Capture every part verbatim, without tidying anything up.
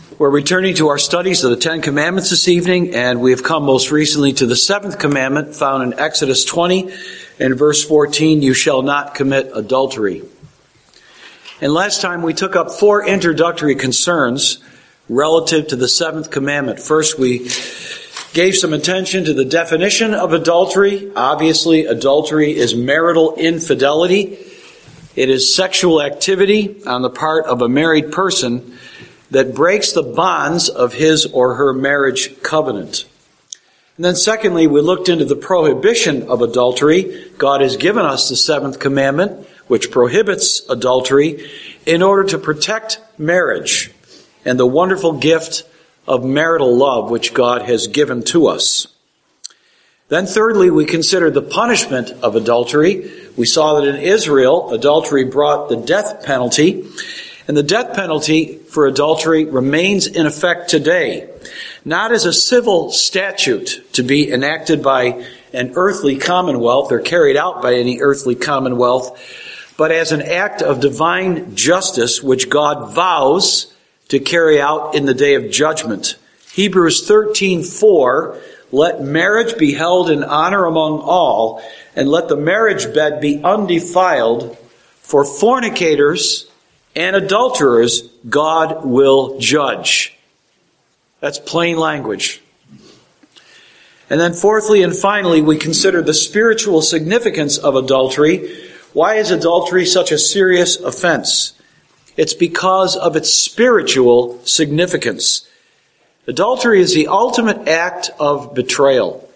We're returning to our studies of the Ten Commandments this evening, and we have come most recently to the seventh commandment found in Exodus twenty and verse fourteen, you shall not commit adultery. And last time we took up four introductory concerns relative to the seventh commandment. First, we gave some attention to the definition of adultery. Obviously, adultery is marital infidelity. It is sexual activity on the part of a married person that breaks the bonds of his or her marriage covenant. And then secondly, we looked into the prohibition of adultery. God has given us the seventh commandment, which prohibits adultery, in order to protect marriage and the wonderful gift of marital love which God has given to us. Then thirdly, we considered the punishment of adultery. We saw that in Israel, adultery brought the death penalty. And the death penalty for adultery remains in effect today, not as a civil statute to be enacted by an earthly commonwealth or carried out by any earthly commonwealth, but as an act of divine justice which God vows to carry out in the day of judgment. Hebrews thirteen four, let marriage be held in honor among all, and let the marriage bed be undefiled, for fornicators and adulterers God will judge. That's plain language. And then fourthly and finally, we consider the spiritual significance of adultery. Why is adultery such a serious offense? It's because of its spiritual significance. Adultery is the ultimate act of betrayal.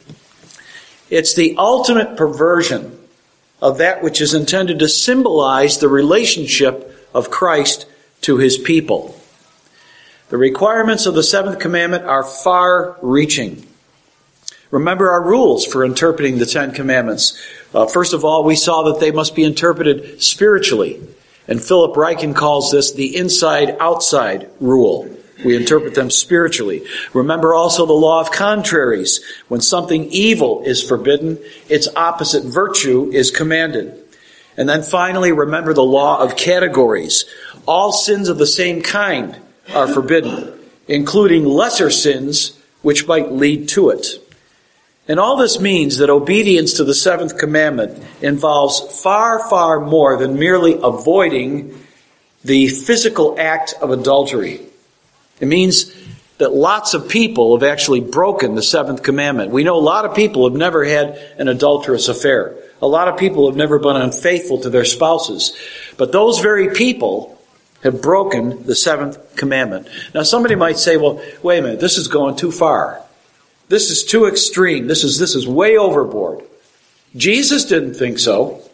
It's the ultimate perversion of that which is intended to symbolize the relationship of Christ to his people. The requirements of the seventh commandment are far-reaching. Remember our rules for interpreting the Ten Commandments. Uh, first of all, we saw that they must be interpreted spiritually. And Philip Ryken calls this the inside-outside rule. We interpret them spiritually. Remember also the law of contraries. When something evil is forbidden, its opposite virtue is commanded. And then finally, remember the law of categories. All sins of the same kind are forbidden, including lesser sins which might lead to it. And all this means that obedience to the seventh commandment involves far, far more than merely avoiding the physical act of adultery. It means that lots of people have actually broken the seventh commandment. We know a lot of people have never had an adulterous affair. A lot of people have never been unfaithful to their spouses. But those very people have broken the seventh commandment. Now somebody might say, well, wait a minute, this is going too far. This is too extreme. This is, this is way overboard. Jesus didn't think so.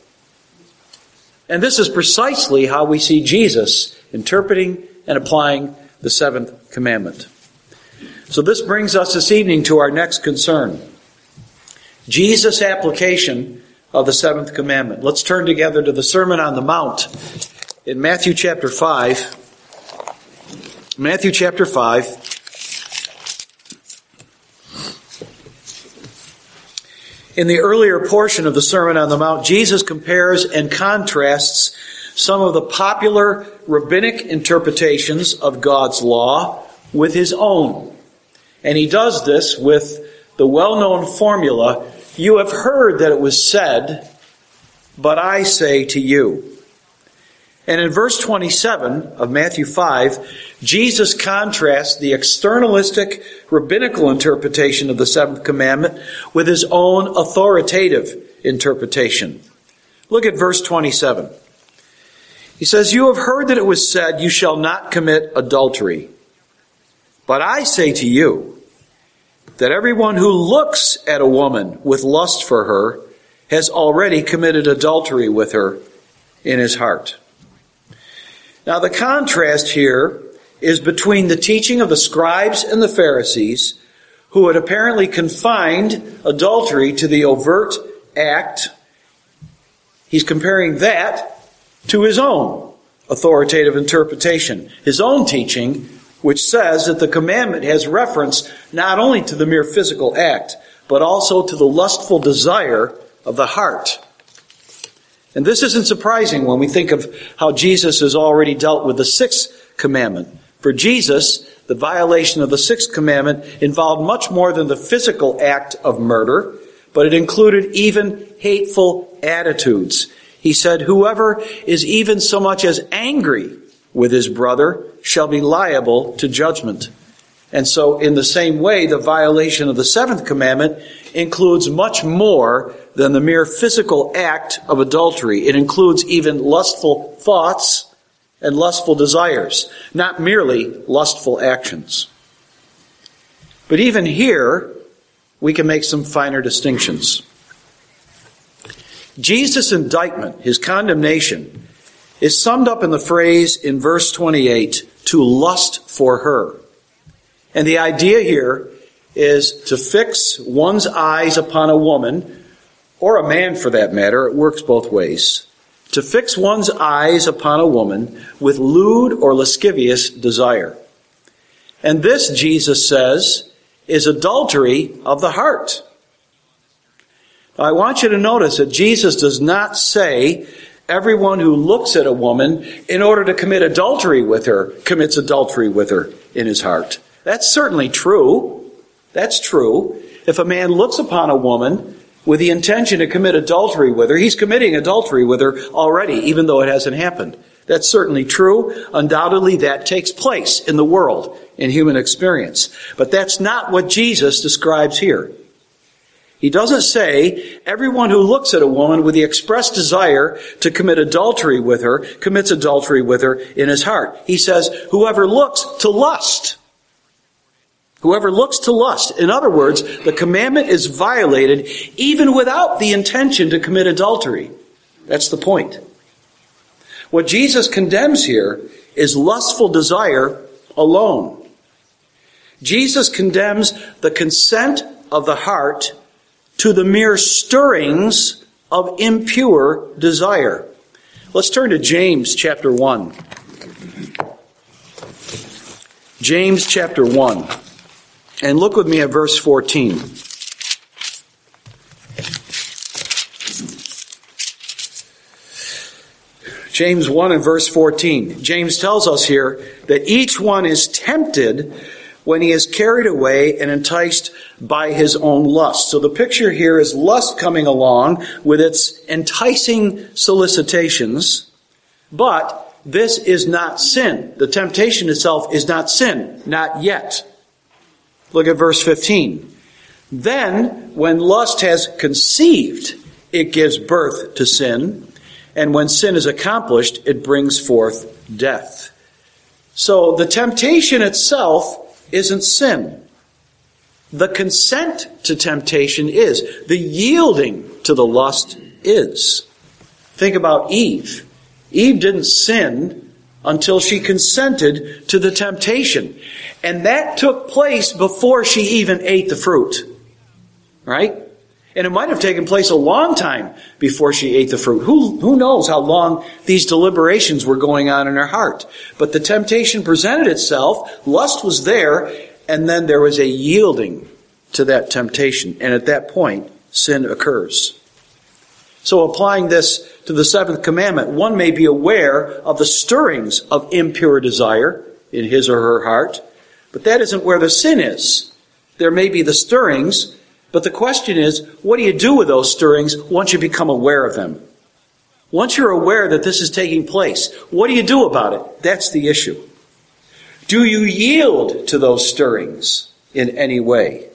And this is precisely how we see Jesus interpreting and applying the seventh commandment. So this brings us this evening to our next concern. Jesus' application of the seventh commandment. Let's turn together to the Sermon on the Mount in Matthew chapter five. Matthew chapter five. In the earlier portion of the Sermon on the Mount, Jesus compares and contrasts some of the popular rabbinic interpretations of God's law with his own. And he does this with the well-known formula, you have heard that it was said, but I say to you. And in verse twenty-seven of Matthew five, Jesus contrasts the externalistic rabbinical interpretation of the seventh commandment with his own authoritative interpretation. Look at verse twenty-seven. He says, you have heard that it was said, you shall not commit adultery. But I say to you, that everyone who looks at a woman with lust for her has already committed adultery with her in his heart. Now the contrast here is between the teaching of the scribes and the Pharisees, who had apparently confined adultery to the overt act. He's comparing that to his own authoritative interpretation, his own teaching, which says that the commandment has reference not only to the mere physical act, but also to the lustful desire of the heart. And this isn't surprising when we think of how Jesus has already dealt with the sixth commandment. For Jesus, the violation of the sixth commandment involved much more than the physical act of murder, but it included even hateful attitudes. He said, whoever is even so much as angry with his brother shall be liable to judgment. And so in the same way, the violation of the seventh commandment includes much more than the mere physical act of adultery. It includes even lustful thoughts and lustful desires, not merely lustful actions. But even here, we can make some finer distinctions. Jesus' indictment, his condemnation, is summed up in the phrase in verse twenty-eight, to lust for her. And the idea here is to fix one's eyes upon a woman, or a man for that matter, it works both ways, to fix one's eyes upon a woman with lewd or lascivious desire. And this, Jesus says, is adultery of the heart. Now, I want you to notice that Jesus does not say everyone who looks at a woman in order to commit adultery with her commits adultery with her in his heart. That's certainly true. That's true. If a man looks upon a woman with the intention to commit adultery with her, he's committing adultery with her already, even though it hasn't happened. That's certainly true. Undoubtedly, that takes place in the world, in human experience. But that's not what Jesus describes here. He doesn't say everyone who looks at a woman with the express desire to commit adultery with her commits adultery with her in his heart. He says whoever looks to lust. Whoever looks to lust. In other words, the commandment is violated even without the intention to commit adultery. That's the point. What Jesus condemns here is lustful desire alone. Jesus condemns the consent of the heart to the mere stirrings of impure desire. Let's turn to James chapter one. James chapter one. And look with me at verse fourteen. James one and verse fourteen. James tells us here that each one is tempted when he is carried away and enticed by his own lust. So the picture here is lust coming along with its enticing solicitations, but this is not sin. The temptation itself is not sin, not yet. Look at verse fifteen. Then, when lust has conceived, it gives birth to sin, and when sin is accomplished, it brings forth death. So the temptation itself isn't sin. The consent to temptation is. The yielding to the lust is. Think about Eve. Eve didn't sin until she consented to the temptation. And that took place before she even ate the fruit. Right? And it might have taken place a long time before she ate the fruit. Who, who knows how long these deliberations were going on in her heart. But the temptation presented itself, lust was there, and then there was a yielding to that temptation. And at that point, sin occurs. So applying this to the seventh commandment, one may be aware of the stirrings of impure desire in his or her heart, but that isn't where the sin is. There may be the stirrings, but the question is, what do you do with those stirrings once you become aware of them? Once you're aware that this is taking place, what do you do about it? That's the issue. Do you yield to those stirrings in any way?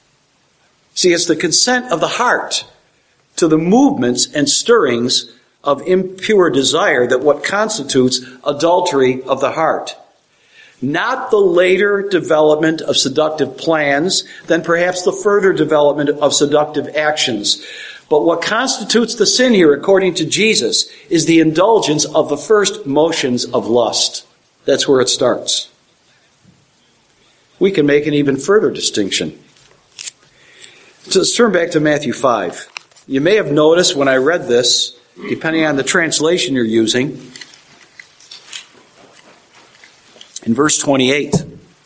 See, it's the consent of the heart to the movements and stirrings of impure desire that what constitutes adultery of the heart. Not the later development of seductive plans, then perhaps the further development of seductive actions. But what constitutes the sin here, according to Jesus, is the indulgence of the first motions of lust. That's where it starts. We can make an even further distinction. So let's turn back to Matthew five. You may have noticed when I read this, depending on the translation you're using, in verse twenty-eight,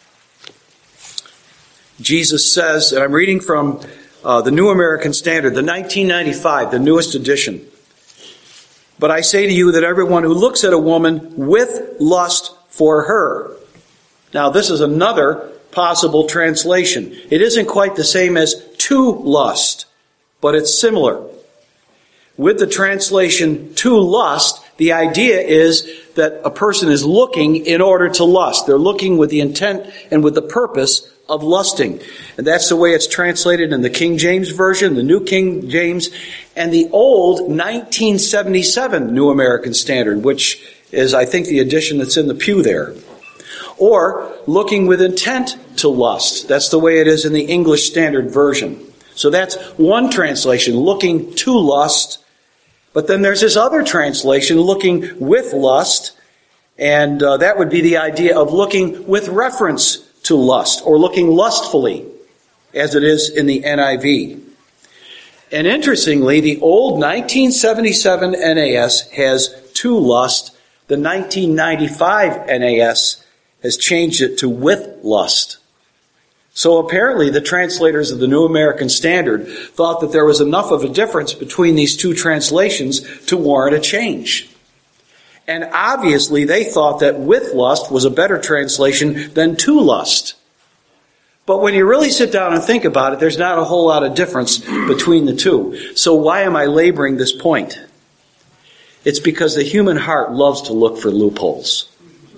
Jesus says, and I'm reading from uh, the New American Standard, the nineteen ninety-five, the newest edition. But I say to you that everyone who looks at a woman with lust for her Now, this is another possible translation. It isn't quite the same as to lust, but it's similar. With the translation to lust, the idea is that a person is looking in order to lust. They're looking with the intent and with the purpose of lusting. And that's the way it's translated in the King James Version, the New King James, and the old nineteen seventy-seven New American Standard, which is, I think, the edition that's in the pew there. Or looking with intent to lust. That's the way it is in the English Standard Version. So that's one translation, looking to lust. But then there's this other translation, looking with lust. And uh, that would be the idea of looking with reference to lust, or looking lustfully, as it is in the N I V. And interestingly, the old nineteen seventy-seven N A S has to lust. The nineteen ninety-five N A S has changed it to with lust. So apparently the translators of the New American Standard thought that there was enough of a difference between these two translations to warrant a change. And obviously they thought that with lust was a better translation than to lust. But when you really sit down and think about it, there's not a whole lot of difference between the two. So why am I laboring this point? It's because the human heart loves to look for loopholes.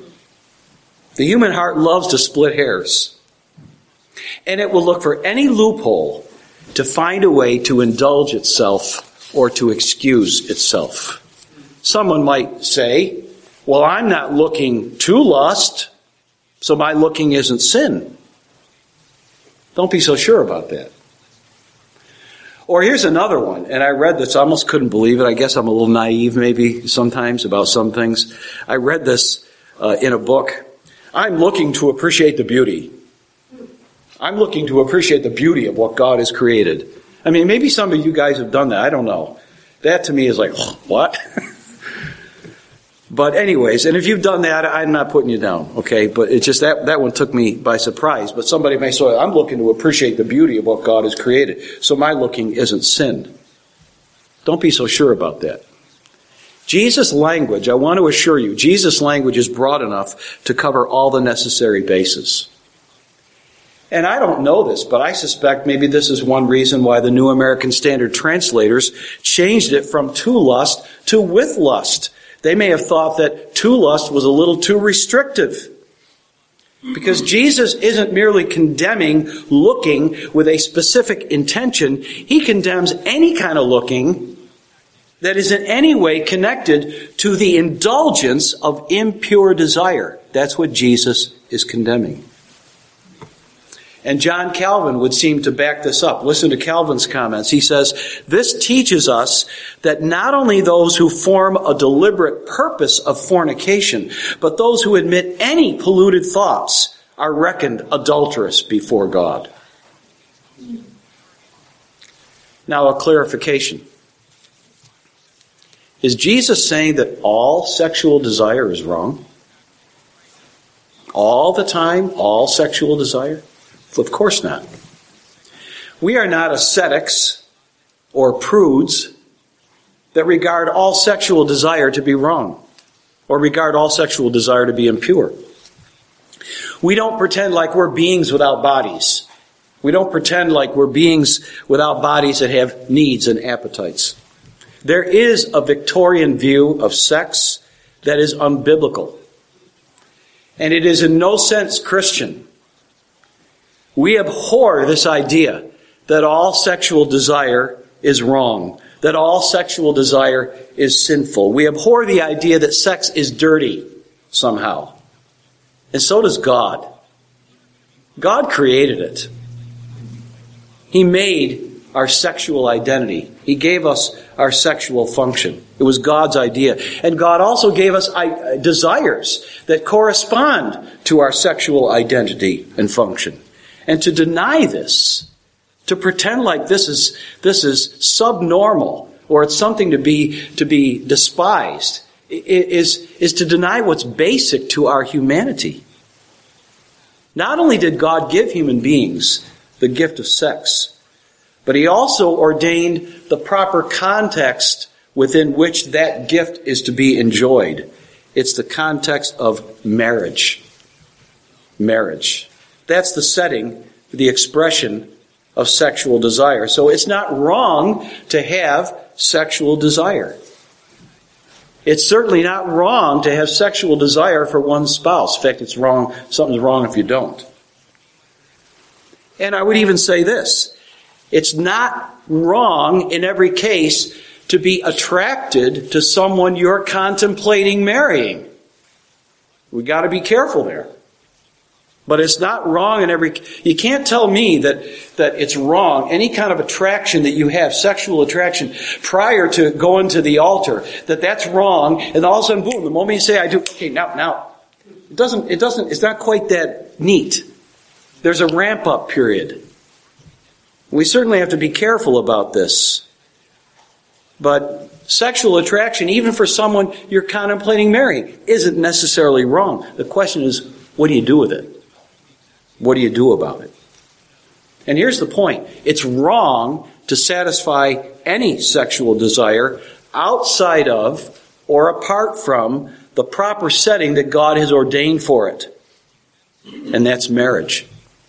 The human heart loves to split hairs. And it will look for any loophole to find a way to indulge itself or to excuse itself. Someone might say, well, I'm not looking to lust, so my looking isn't sin. Don't be so sure about that. Or here's another one, and I read this, I almost couldn't believe it. I guess I'm a little naive maybe sometimes about some things. I read this uh, in a book. I'm looking to appreciate the beauty. I'm looking to appreciate the beauty of what God has created. I mean, maybe some of you guys have done that. I don't know. That to me is like, what? But anyways, and if you've done that, I'm not putting you down, okay? But it's just that, that one took me by surprise. But somebody may say, I'm looking to appreciate the beauty of what God has created. So my looking isn't sin. Don't be so sure about that. Jesus' language, I want to assure you, Jesus' language is broad enough to cover all the necessary bases. And I don't know this, but I suspect maybe this is one reason why the New American Standard translators changed it from to lust to with lust. They may have thought that to lust was a little too restrictive. Because Jesus isn't merely condemning looking with a specific intention. He condemns any kind of looking that is in any way connected to the indulgence of impure desire. That's what Jesus is condemning. And John Calvin would seem to back this up. Listen to Calvin's comments. He says, this teaches us that not only those who form a deliberate purpose of fornication, but those who admit any polluted thoughts are reckoned adulterous before God. Now, a clarification. Is Jesus saying that all sexual desire is wrong? All the time, all sexual desire? Of course not. We are not ascetics or prudes that regard all sexual desire to be wrong or regard all sexual desire to be impure. We don't pretend like we're beings without bodies. We don't pretend like we're beings without bodies that have needs and appetites. There is a Victorian view of sex that is unbiblical. And it is in no sense Christian. We abhor this idea that all sexual desire is wrong, that all sexual desire is sinful. We abhor the idea that sex is dirty somehow. And so does God. God created it. He made our sexual identity. He gave us our sexual function. It was God's idea. And God also gave us desires that correspond to our sexual identity and function. And to deny this, to pretend like this is this is subnormal or it's something to be to be despised, is is to deny what's basic to our humanity. Not only did God give human beings the gift of sex, but He also ordained the proper context within which that gift is to be enjoyed. It's the context of marriage. marriage. That's the setting for the expression of sexual desire. So it's not wrong to have sexual desire. It's certainly not wrong to have sexual desire for one's spouse. In fact, it's wrong. Something's wrong if you don't. And I would even say this. It's not wrong in every case to be attracted to someone you're contemplating marrying. We've got to be careful there. But it's not wrong in every... You can't tell me that, that it's wrong, any kind of attraction that you have, sexual attraction, prior to going to the altar, that that's wrong, and all of a sudden, boom, the moment you say, I do, okay, now, now, it doesn't, it doesn't, it's not quite that neat. There's a ramp-up period. We certainly have to be careful about this. But sexual attraction, even for someone you're contemplating marrying, isn't necessarily wrong. The question is, what do you do with it? What do you do about it? And here's the point. It's wrong to satisfy any sexual desire outside of or apart from the proper setting that God has ordained for it. And that's marriage.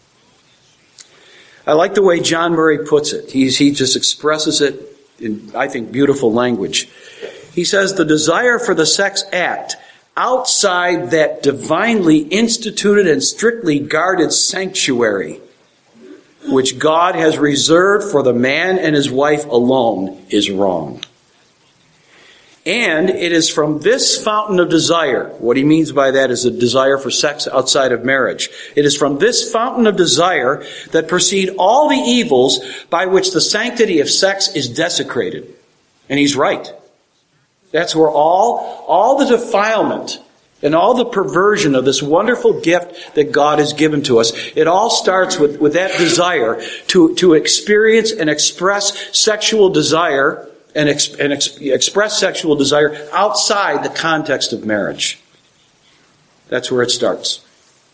I like the way John Murray puts it. He's, he just expresses it in, I think, beautiful language. He says, the desire for the sex act outside that divinely instituted and strictly guarded sanctuary, which God has reserved for the man and his wife alone, is wrong. And it is from this fountain of desire, what he means by that is a desire for sex outside of marriage. It is from this fountain of desire that proceed all the evils by which the sanctity of sex is desecrated. And he's right. That's where all, all the defilement and all the perversion of this wonderful gift that God has given to us, it all starts with, with that desire to, to experience and express sexual desire and, ex, and ex, express sexual desire outside the context of marriage. That's where it starts.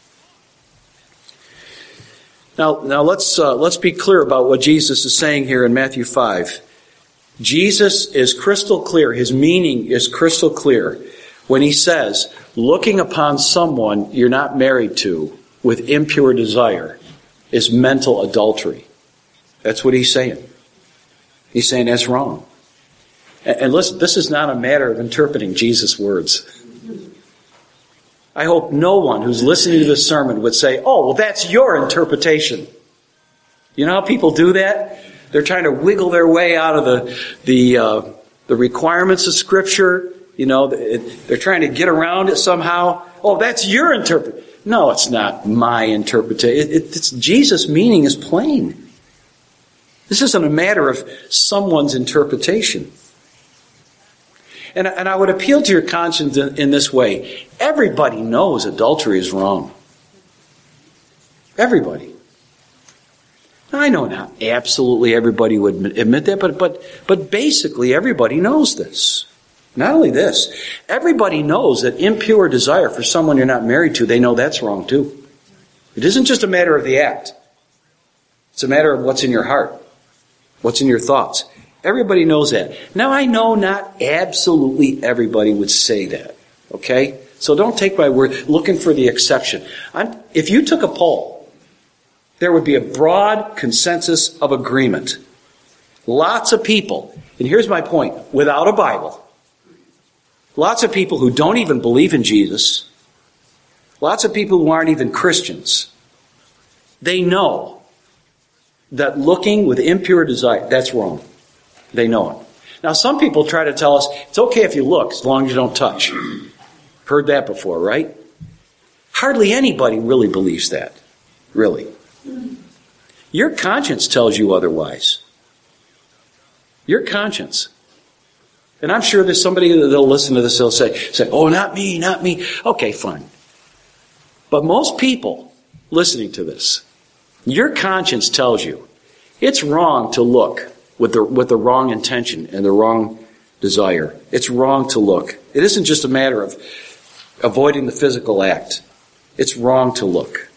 Now, now let's uh, let's be clear about what Jesus is saying here in Matthew five. Jesus is crystal clear. His meaning is crystal clear when he says, looking upon someone you're not married to with impure desire is mental adultery. That's what he's saying. He's saying that's wrong. And, and listen, this is not a matter of interpreting Jesus' words. I hope no one who's listening to this sermon would say, oh, well, that's your interpretation. You know how people do that? They're trying to wiggle their way out of the the uh, the requirements of Scripture. You know, they're trying to get around it somehow. Oh, that's your interpretation. No, it's not my interpretation. It, it, it's Jesus' meaning is plain. This isn't a matter of someone's interpretation. And, and I would appeal to your conscience in, in this way. Everybody knows adultery is wrong. Everybody. I know not absolutely everybody would admit that, but but but basically everybody knows this. Not only this, everybody knows that impure desire for someone you're not married to, they know that's wrong too. It isn't just a matter of the act. It's a matter of what's in your heart, what's in your thoughts. Everybody knows that. Now I know not absolutely everybody would say that, okay? So don't take my word, looking for the exception. I'm, if you took a poll, there would be a broad consensus of agreement. Lots of people, and here's my point, without a Bible, lots of people who don't even believe in Jesus, lots of people who aren't even Christians, they know that looking with impure desire, that's wrong. They know it. Now some people try to tell us, it's okay if you look as long as you don't touch. Heard that before, right? Hardly anybody really believes that. Really. Your conscience tells you otherwise. Your conscience. And I'm sure there's somebody that'll listen to this, they'll say, say, oh, not me, not me. Okay, fine. But most people listening to this, your conscience tells you it's wrong to look with the, with the wrong intention and the wrong desire. It's wrong to look. It isn't just a matter of avoiding the physical act. It's wrong to look.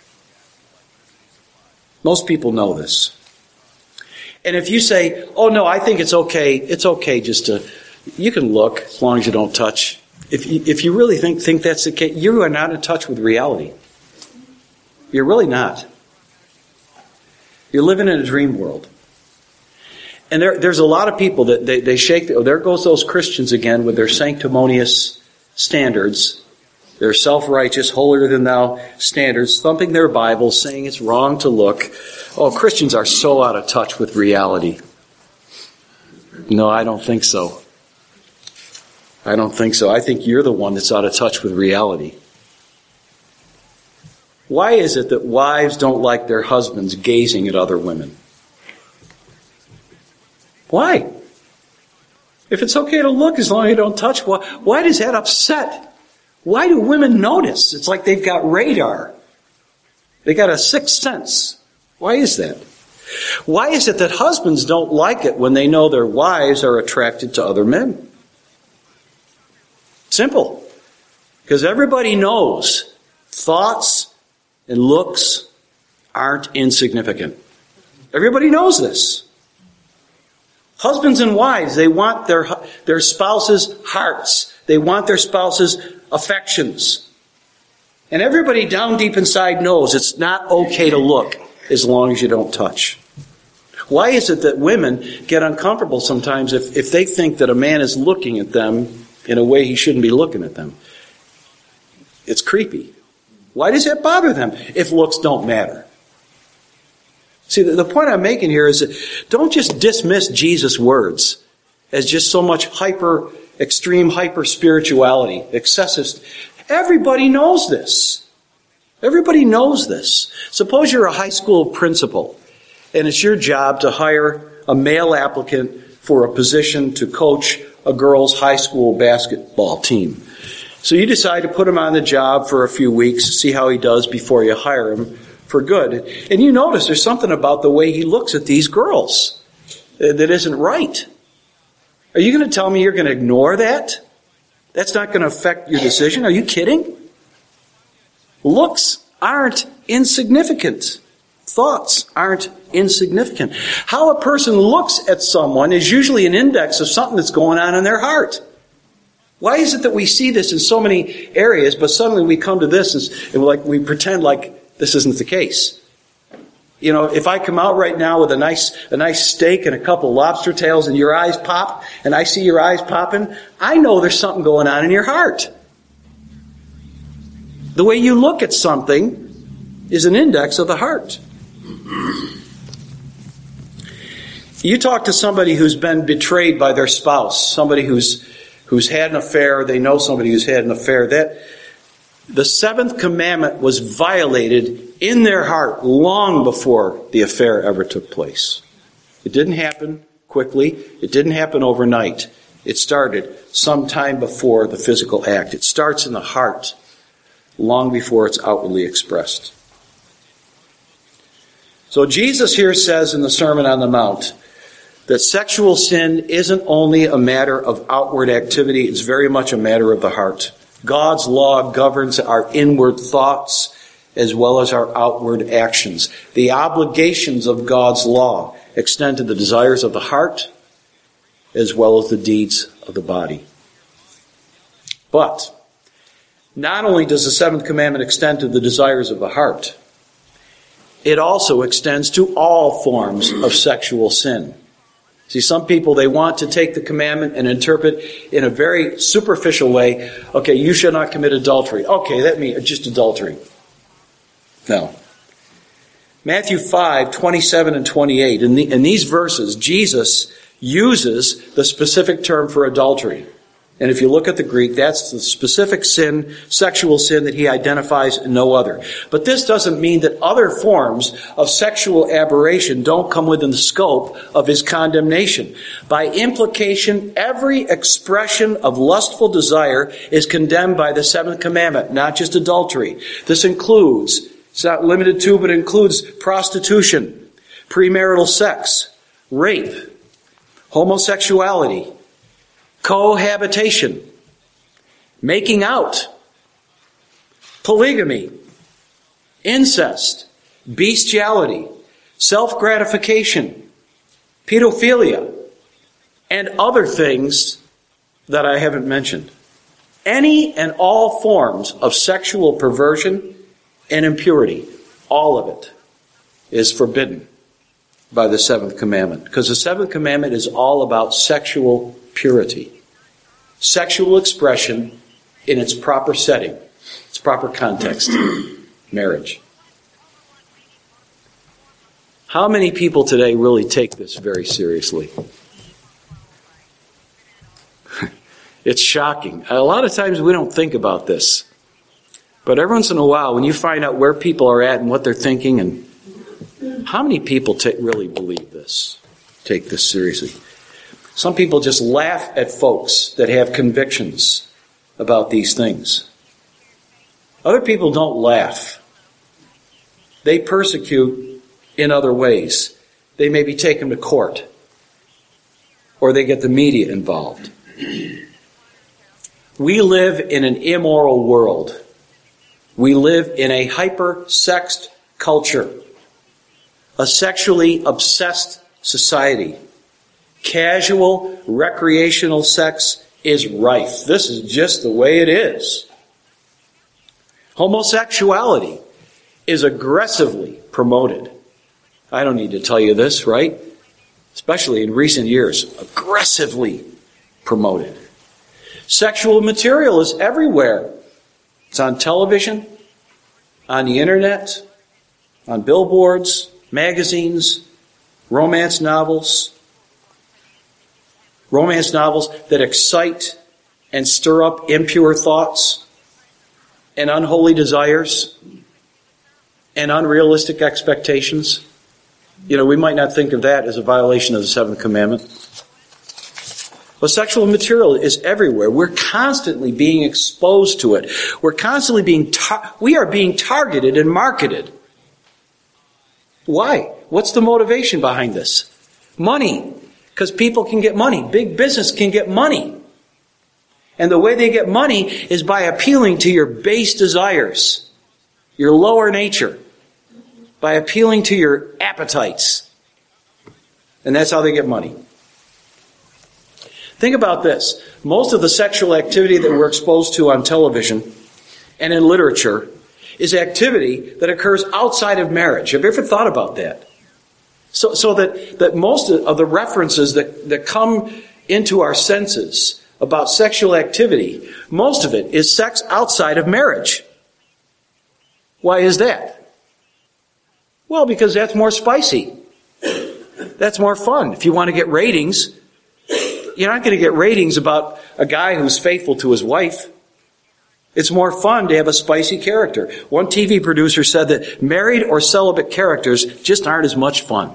Most people know this. And if you say, oh no, I think it's okay, it's okay just to, you can look as long as you don't touch. If you, if you really think, think that's the case, you are not in touch with reality. You're really not. You're living in a dream world. And there, there's a lot of people that they, they shake, oh, there goes those Christians again with their sanctimonious standards, their self-righteous, holier-than-thou standards, thumping their Bibles, saying it's wrong to look. Oh, Christians are so out of touch with reality. No, I don't think so. I don't think so. I think you're the one that's out of touch with reality. Why is it that wives don't like their husbands gazing at other women? Why? If it's okay to look as long as you don't touch, why, why does that upset? Why do women notice? It's like they've got radar. They got a sixth sense. Why is that? Why is it that husbands don't like it when they know their wives are attracted to other men? Simple. Because everybody knows thoughts and looks aren't insignificant. Everybody knows this. Husbands and wives, they want their, their spouses' hearts. They want their spouses' affections. And everybody down deep inside knows it's not okay to look as long as you don't touch. Why is it that women get uncomfortable sometimes if, if they think that a man is looking at them in a way he shouldn't be looking at them? It's creepy. Why does that bother them if looks don't matter? See, the, the point I'm making here is that don't just dismiss Jesus' words as just so much hyper, extreme hyper spirituality, excessive. Everybody knows this. Everybody knows this. Suppose you're a high school principal and it's your job to hire a male applicant for a position to coach a girls' high school basketball team. So you decide to put him on the job for a few weeks, see how he does before you hire him for good. And you notice there's something about the way he looks at these girls that isn't right. Are you going to tell me you're going to ignore that? That's not going to affect your decision? Are you kidding? Looks aren't insignificant. Thoughts aren't insignificant. How a person looks at someone is usually an index of something that's going on in their heart. Why is it that we see this in so many areas, but suddenly we come to this and, and like we pretend like this isn't the case? You know, if I come out right now with a nice a nice steak and a couple lobster tails and your eyes pop, and I see your eyes popping, I know there's something going on in your heart. The way you look at something is an index of the heart. You talk to somebody who's been betrayed by their spouse, somebody who's who's had an affair, they know somebody who's had an affair, that the seventh commandment was violated in their heart long before the affair ever took place. It didn't happen quickly. It didn't happen overnight. It started sometime before the physical act. It starts in the heart long before it's outwardly expressed. So Jesus here says in the Sermon on the Mount that sexual sin isn't only a matter of outward activity, it's very much a matter of the heart. God's law governs our inward thoughts as well as our outward actions. The obligations of God's law extend to the desires of the heart as well as the deeds of the body. But not only does the seventh commandment extend to the desires of the heart, it also extends to all forms of sexual sin. See, some people, they want to take the commandment and interpret in a very superficial way. Okay, you shall not commit adultery. Okay, that means just adultery. No. Matthew five, twenty-seven and twenty-eight. In, the, in these verses, Jesus uses the specific term for adultery. And if you look at the Greek, that's the specific sin, sexual sin that he identifies and no other. But this doesn't mean that other forms of sexual aberration don't come within the scope of his condemnation. By implication, every expression of lustful desire is condemned by the seventh commandment, not just adultery. This includes, it's not limited to, but includes prostitution, premarital sex, rape, homosexuality, cohabitation, making out, polygamy, incest, bestiality, self-gratification, pedophilia, and other things that I haven't mentioned. Any and all forms of sexual perversion and impurity all of it is forbidden by the seventh commandment. Because the seventh commandment is all about sexual purity. Sexual expression in its proper setting, its proper context, marriage. How many people today really take this very seriously? It's shocking. A lot of times we don't think about this. But every once in a while, when you find out where people are at and what they're thinking, and how many people take, really believe this, take this seriously? Some people just laugh at folks that have convictions about these things. Other people don't laugh. They persecute in other ways. They maybe take them to court, or they get the media involved. We live in an immoral world. We live in a hyper-sexed culture, a sexually obsessed society. Casual, recreational sex is rife. This is just the way it is. Homosexuality is aggressively promoted. I don't need to tell you this, right? Especially in recent years, aggressively promoted. Sexual material is everywhere. It's on television, on the internet, on billboards, magazines, romance novels. Romance novels that excite and stir up impure thoughts and unholy desires and unrealistic expectations. You know, we might not think of that as a violation of the seventh commandment. But sexual material is everywhere. We're constantly being exposed to it. We're constantly being, tar- we are being targeted and marketed. Why? What's the motivation behind this? Money. Because people can get money. Big business can get money. And the way they get money is by appealing to your base desires, your lower nature, by appealing to your appetites. And that's how they get money. Think about this. Most of the sexual activity that we're exposed to on television and in literature is activity that occurs outside of marriage. Have you ever thought about that? So, so that, that most of the references that, that come into our senses about sexual activity, most of it is sex outside of marriage. Why is that? Well, because that's more spicy. That's more fun. If you want to get ratings, you're not going to get ratings about a guy who's faithful to his wife. It's more fun to have a spicy character. One T V producer said that married or celibate characters just aren't as much fun.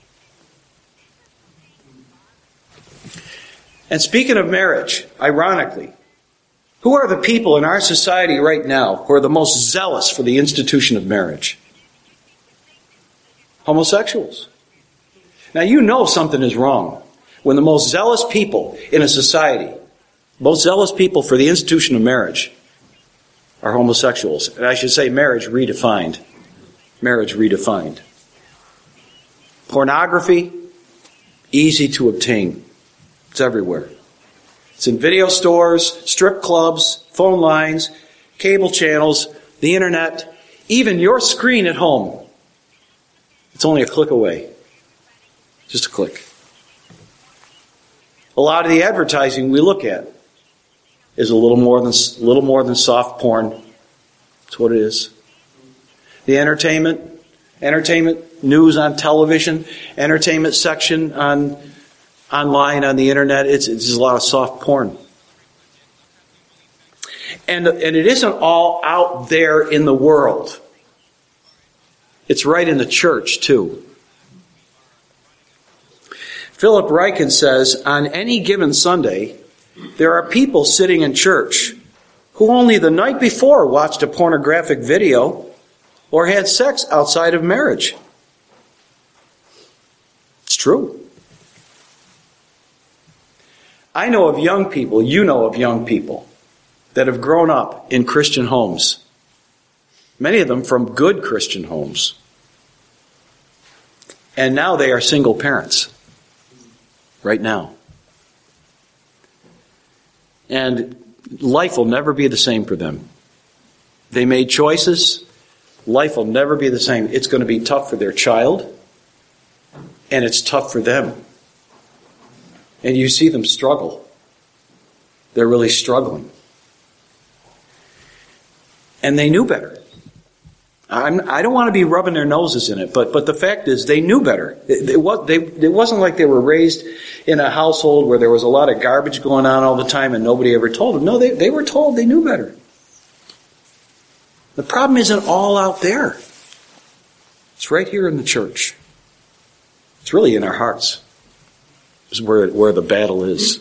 And speaking of marriage, ironically, who are the people in our society right now who are the most zealous for the institution of marriage? Homosexuals. Now you know something is wrong when the most zealous people in a society, most zealous people for the institution of marriage, are homosexuals. And I should say marriage redefined. Marriage redefined. Pornography, easy to obtain. It's everywhere. It's in video stores, strip clubs, phone lines, cable channels, the internet, even your screen at home. It's only a click away. Just a click. A lot of the advertising we look at is a little more than a little more than soft porn. That's what it is. The entertainment, entertainment news on television, entertainment section on online on the internet, it's, it's just a lot of soft porn. And, and it isn't all out there in the world. It's right in the church, too. Philip Ryken says, on any given Sunday, there are people sitting in church who only the night before watched a pornographic video or had sex outside of marriage. It's true. I know of young people, you know of young people, that have grown up in Christian homes. Many of them from good Christian homes. And now they are single parents. Right now. And life will never be the same for them. They made choices. life will never be the same. It's going to be tough for their child, and it's tough for them. And you see them struggle. They're really struggling. And they knew better. I'm, I don't want to be rubbing their noses in it, but but the fact is they knew better. It, it, was, they, it wasn't like they were raised in a household where there was a lot of garbage going on all the time and nobody ever told them. No, they, they were told, they knew better. The problem isn't all out there. It's right here in the church. It's really in our hearts. Is where, where the battle is.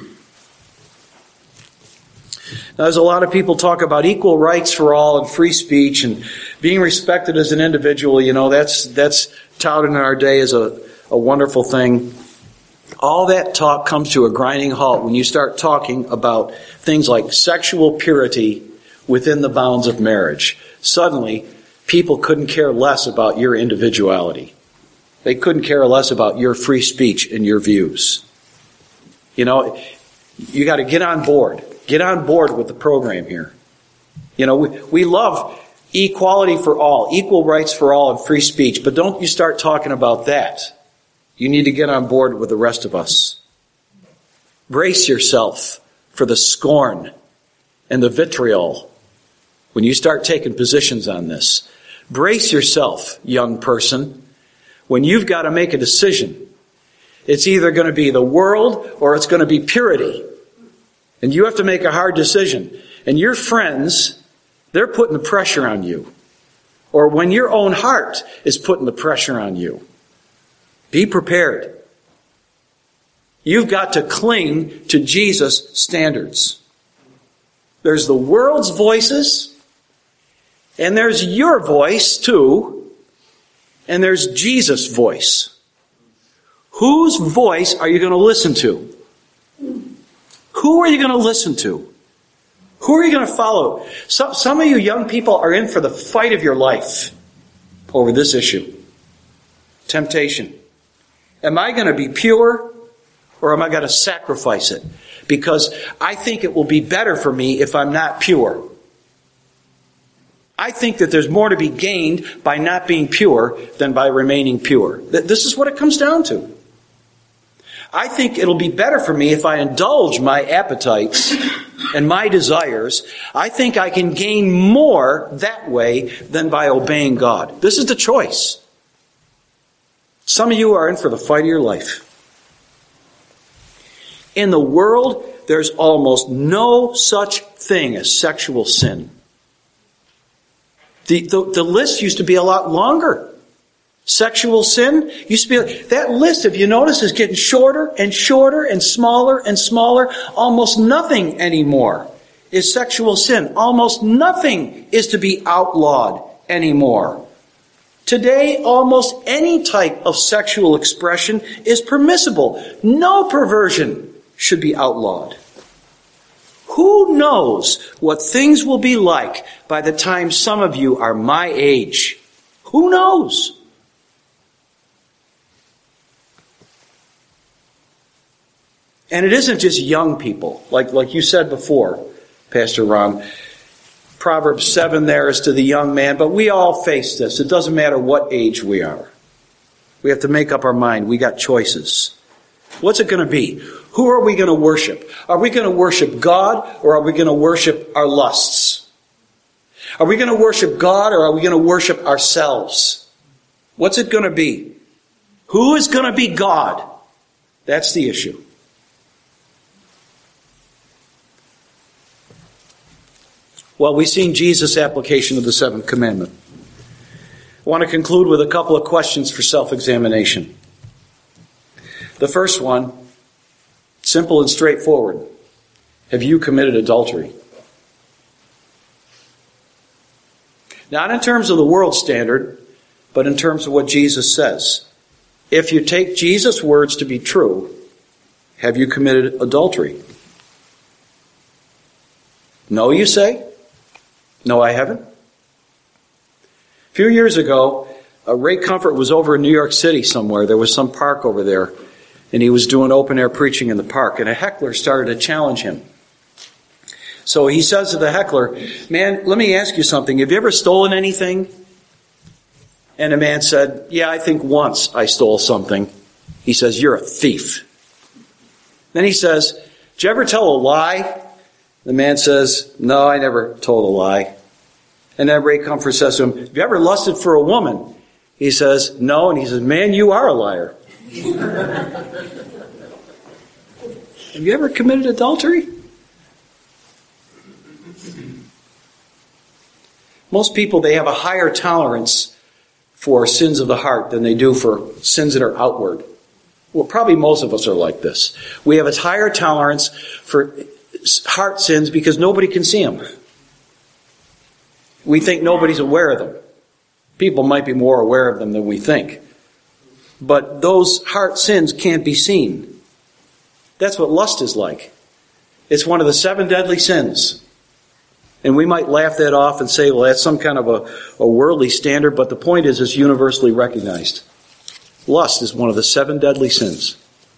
Now, there's a lot of people talk about equal rights for all and free speech and being respected as an individual. You know, that's that's touted in our day as a, a wonderful thing. All that talk comes to a grinding halt when you start talking about things like sexual purity within the bounds of marriage. Suddenly, people couldn't care less about your individuality. They couldn't care less about your free speech and your views. You know, you got to get on board. Get on board with the program here. You know, we, we love equality for all, equal rights for all, and free speech, but don't you start talking about that. You need to get on board with the rest of us. Brace yourself for the scorn and the vitriol when you start taking positions on this. Brace yourself, young person, when you've got to make a decision. It's either going to be the world or it's going to be purity. And you have to make a hard decision. And your friends, they're putting the pressure on you. Or when your own heart is putting the pressure on you. Be prepared. You've got to cling to Jesus' standards. There's the world's voices, and there's your voice too, and there's Jesus' voice. Whose voice are you going to listen to? Who are you going to listen to? Who are you going to follow? Some, some of you young people are in for the fight of your life over this issue. Temptation. Am I going to be pure or am I going to sacrifice it? Because I think it will be better for me if I'm not pure. I think that there's more to be gained by not being pure than by remaining pure. This is what it comes down to. I think it'll be better for me if I indulge my appetites and my desires. I think I can gain more that way than by obeying God. This is the choice. Some of you are in for the fight of your life. In the world, there's almost no such thing as sexual sin. The, the, the list used to be a lot longer. Sexual sin used to be, that list, if you notice, is getting shorter and shorter and smaller and smaller. Almost nothing anymore is sexual sin. Almost nothing is to be outlawed anymore. Today, almost any type of sexual expression is permissible. No perversion should be outlawed. Who knows what things will be like by the time some of you are my age? Who knows? And it isn't just young people, like, like you said before, Pastor Ron. Proverbs seven there is to the young man, but we all face this. It doesn't matter what age we are. We have to make up our mind. We got choices. What's it going to be? Who are we going to worship? Are we going to worship God or are we going to worship our lusts? Are we going to worship God or are we going to worship ourselves? What's it going to be? Who is going to be God? That's the issue. Well, we've seen Jesus' application of the seventh commandment. I want to conclude with a couple of questions for self-examination. The first one, simple and straightforward. Have you committed adultery? Not in terms of the world standard, but in terms of what Jesus says. If you take Jesus' words to be true, have you committed adultery? No, you say? No, I haven't. A few years ago, uh, Ray Comfort was over in New York City somewhere. There was some park over there, and he was doing open-air preaching in the park, and a heckler started to challenge him. So he says to the heckler, man, let me ask you something. Have you ever stolen anything? And the man said, yeah, I think once I stole something. He says, you're a thief. Then he says, did you ever tell a lie? The man says, no, I never told a lie. And then Ray Comfort says to him, have you ever lusted for a woman? He says, no. And he says, man, you are a liar. Have you ever committed adultery? Most people, they have a higher tolerance for sins of the heart than they do for sins that are outward. Well, probably most of us are like this. We have a higher tolerance for heart sins because nobody can see them. We think nobody's aware of them. People might be more aware of them than we think. But those heart sins can't be seen. That's what lust is like. It's one of the seven deadly sins. And we might laugh that off and say, well, that's some kind of a, a worldly standard, but the point is it's universally recognized. Lust is one of the seven deadly sins.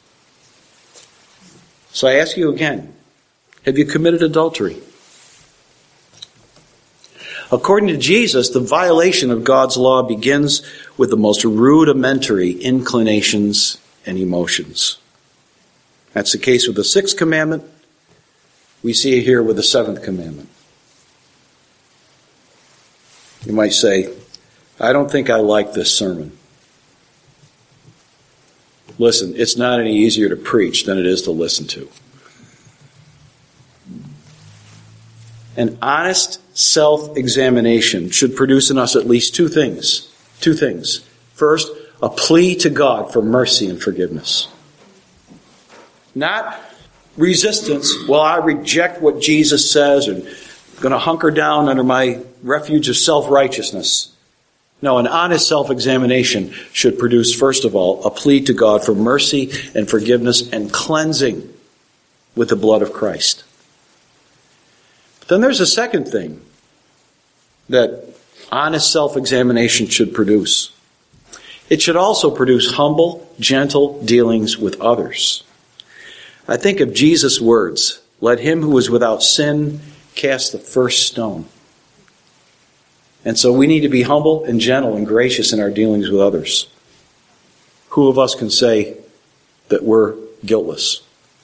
So I ask you again, have you committed adultery? According to Jesus, the violation of God's law begins with the most rudimentary inclinations and emotions. That's the case with the sixth commandment. We see it here with the seventh commandment. You might say, I don't think I like this sermon. Listen, it's not any easier to preach than it is to listen to. An honest self-examination should produce in us at least two things. Two things. First, a plea to God for mercy and forgiveness. Not resistance. Well, I reject what Jesus says and I'm going to hunker down under my refuge of self-righteousness. No, an honest self-examination should produce, first of all, a plea to God for mercy and forgiveness and cleansing with the blood of Christ. But then there's a second thing that honest self-examination should produce. It should also produce humble, gentle dealings with others. I think of Jesus' words, let him who is without sin cast the first stone. And so we need to be humble and gentle and gracious in our dealings with others. Who of us can say that we're guiltless?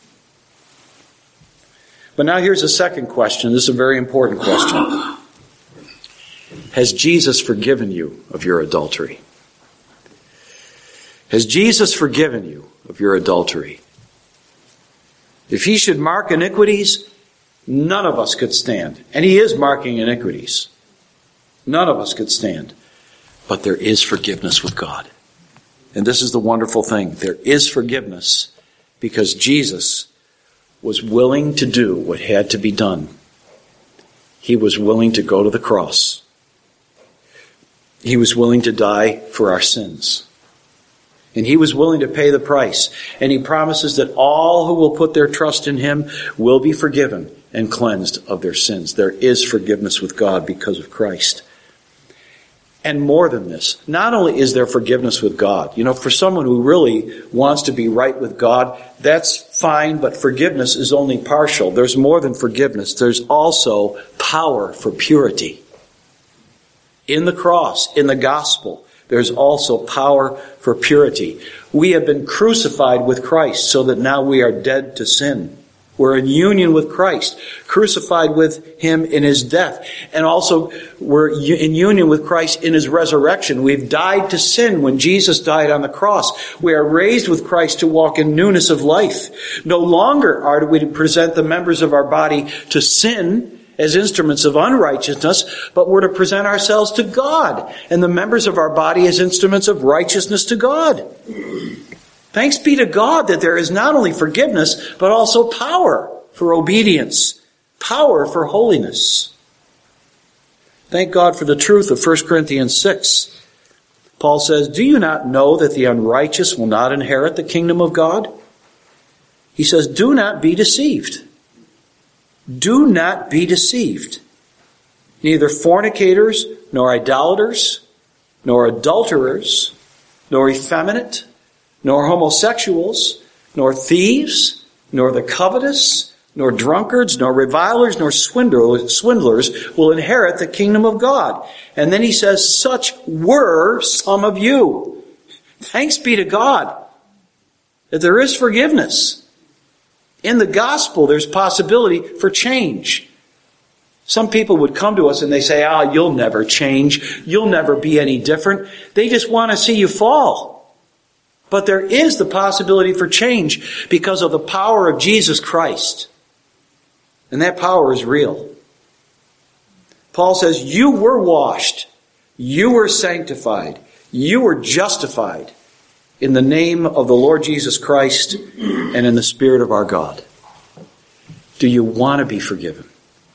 But now here's a second question. This is a very important question. Has Jesus forgiven you of your adultery? Has Jesus forgiven you of your adultery? If he should mark iniquities, none of us could stand. And he is marking iniquities. None of us could stand. But there is forgiveness with God. And this is the wonderful thing. There is forgiveness because Jesus was willing to do what had to be done. He was willing to go to the cross. He was willing to die for our sins. And he was willing to pay the price. And he promises that all who will put their trust in him will be forgiven and cleansed of their sins. There is forgiveness with God because of Christ. And more than this, not only is there forgiveness with God, you know, for someone who really wants to be right with God, that's fine, but forgiveness is only partial. There's more than forgiveness. There's also power for purity. In the cross, in the gospel, there's also power for purity. We have been crucified with Christ so that now we are dead to sin. We're in union with Christ, crucified with him in his death. And also we're in union with Christ in his resurrection. We've died to sin when Jesus died on the cross. We are raised with Christ to walk in newness of life. No longer are we to present the members of our body to sin as instruments of unrighteousness, but we're to present ourselves to God and the members of our body as instruments of righteousness to God. Thanks be to God that there is not only forgiveness, but also power for obedience, power for holiness. Thank God for the truth of First Corinthians six. Paul says, do you not know that the unrighteous will not inherit the kingdom of God? He says, do not be deceived. Do not be deceived. Neither fornicators, nor idolaters, nor adulterers, nor effeminate, nor homosexuals, nor thieves, nor the covetous, nor drunkards, nor revilers, nor swindlers will inherit the kingdom of God. And then he says, such were some of you. Thanks be to God that there is forgiveness. In the gospel, there's possibility for change. Some people would come to us and they say, ah, you'll never change. You'll never be any different. They just want to see you fall. But there is the possibility for change because of the power of Jesus Christ. And that power is real. Paul says, you were washed. You were sanctified. You were justified in the name of the Lord Jesus Christ and in the Spirit of our God. Do you want to be forgiven?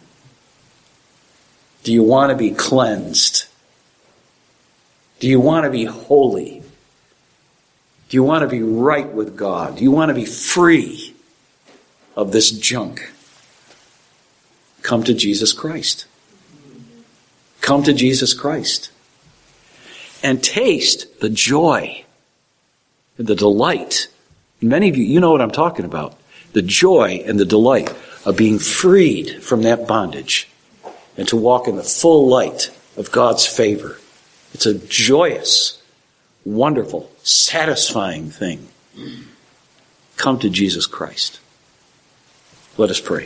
Do you want to be cleansed? Do you want to be holy? Do you want to be right with God? Do you want to be free of this junk? Come to Jesus Christ. Come to Jesus Christ. And taste the joy and the delight. Many of you, you know what I'm talking about. The joy and the delight of being freed from that bondage and to walk in the full light of God's favor. It's a joyous, wonderful, satisfying thing. Come to Jesus Christ. Let us pray.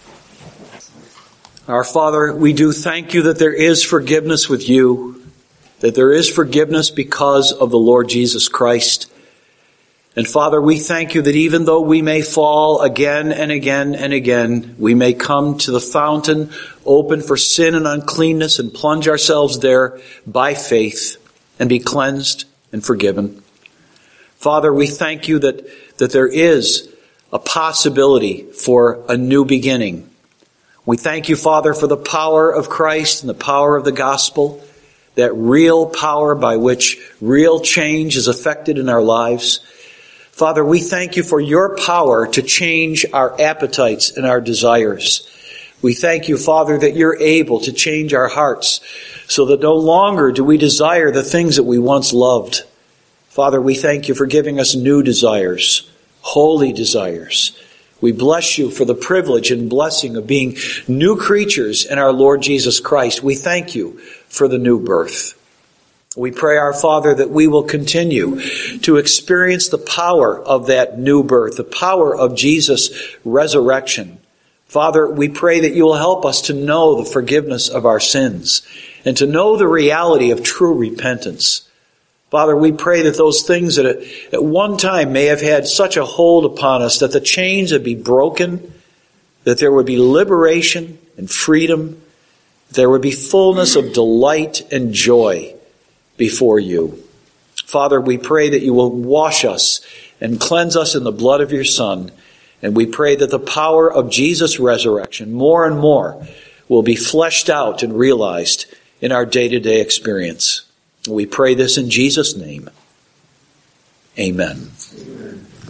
Our Father, we do thank you that there is forgiveness with you, that there is forgiveness because of the Lord Jesus Christ. And Father, we thank you that even though we may fall again and again and again, we may come to the fountain open for sin and uncleanness and plunge ourselves there by faith and be cleansed and forgiven. Father, we thank you that, that there is a possibility for a new beginning. We thank you, Father, for the power of Christ and the power of the gospel, that real power by which real change is effected in our lives. Father, we thank you for your power to change our appetites and our desires. We thank you, Father, that you're able to change our hearts so that no longer do we desire the things that we once loved. Father, we thank you for giving us new desires, holy desires. We bless you for the privilege and blessing of being new creatures in our Lord Jesus Christ. We thank you for the new birth. We pray, our Father, that we will continue to experience the power of that new birth, the power of Jesus' resurrection. Father, we pray that you will help us to know the forgiveness of our sins and to know the reality of true repentance. Father, we pray that those things that at one time may have had such a hold upon us, that the chains would be broken, that there would be liberation and freedom, that there would be fullness of delight and joy before you. Father, we pray that you will wash us and cleanse us in the blood of your Son. And we pray that the power of Jesus' resurrection more and more will be fleshed out and realized in our day-to-day experience. We pray this in Jesus' name. Amen. Amen.